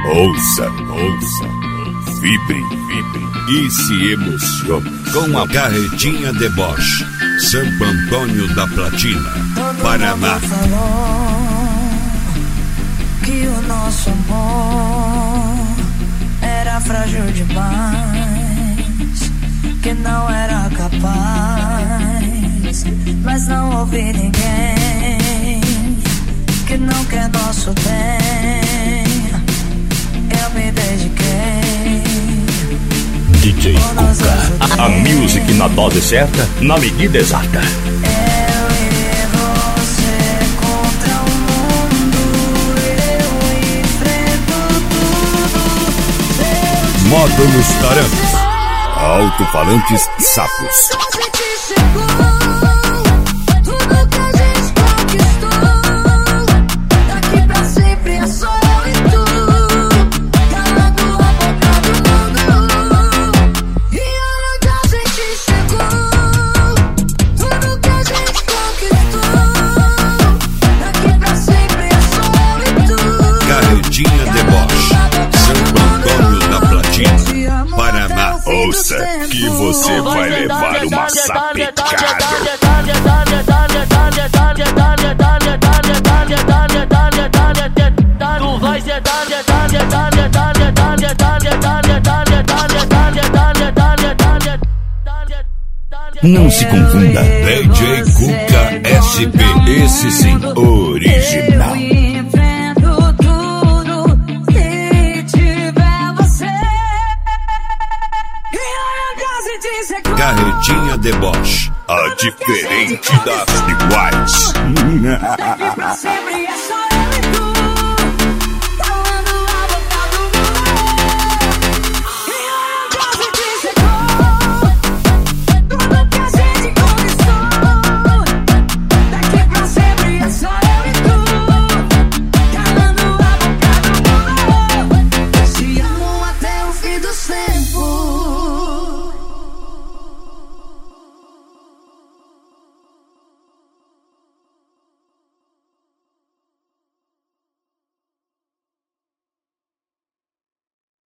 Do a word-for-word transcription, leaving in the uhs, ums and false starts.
Ouça, ouça, vibre, vibre e se emocione com a Carretinha Deboche, Santo Antônio da Platina, Panamá. Falou que o nosso amor era frágil demais, que não era capaz, mas não ouvi ninguém que não quer nosso D bem. Eu me dediquei. J Cuca, a music na dose certa, na medida exata. Eu e você contra o mundo, eu enfrento tudo. Módulos Tarancos, alto-falantes sapos. Ouça que você vai levar uma sapecada. Não se confunda, D J Cuca S P, esse sim, original. Carretinha Deboche, a diferente das